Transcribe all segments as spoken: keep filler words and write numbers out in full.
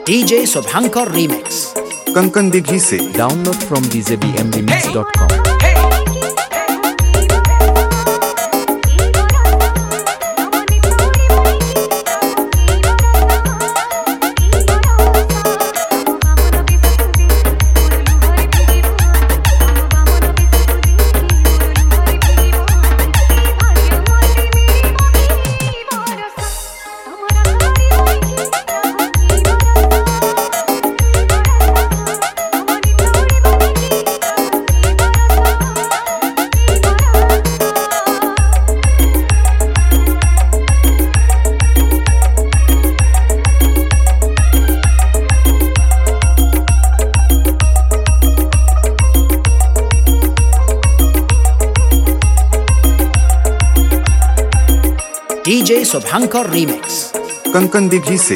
DJ Shubhankar remix Kankan Dighi से। Download from D J B M remix dot com. DJ Shubhankar remix Kankan Dighi से।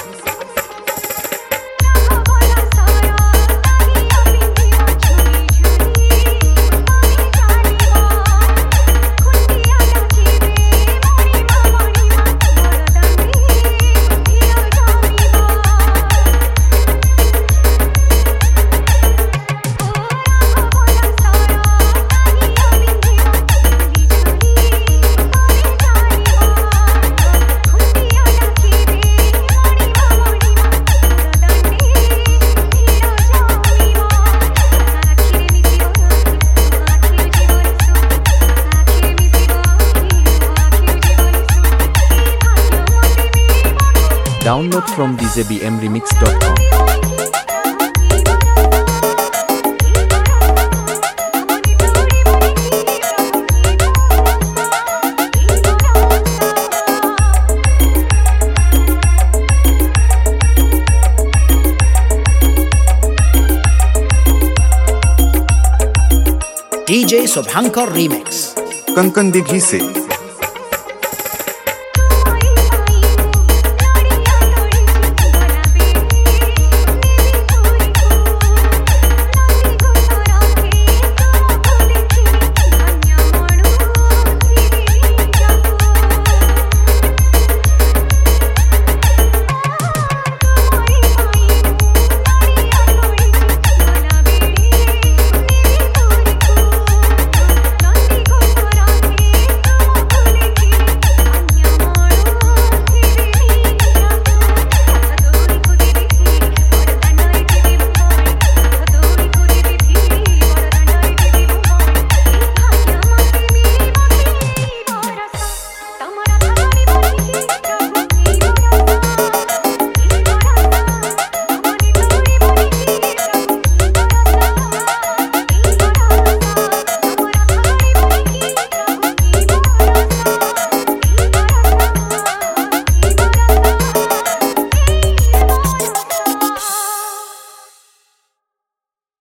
Download from d j b m remix dot com. DJ Shubhankar remix Kankan Dighi से।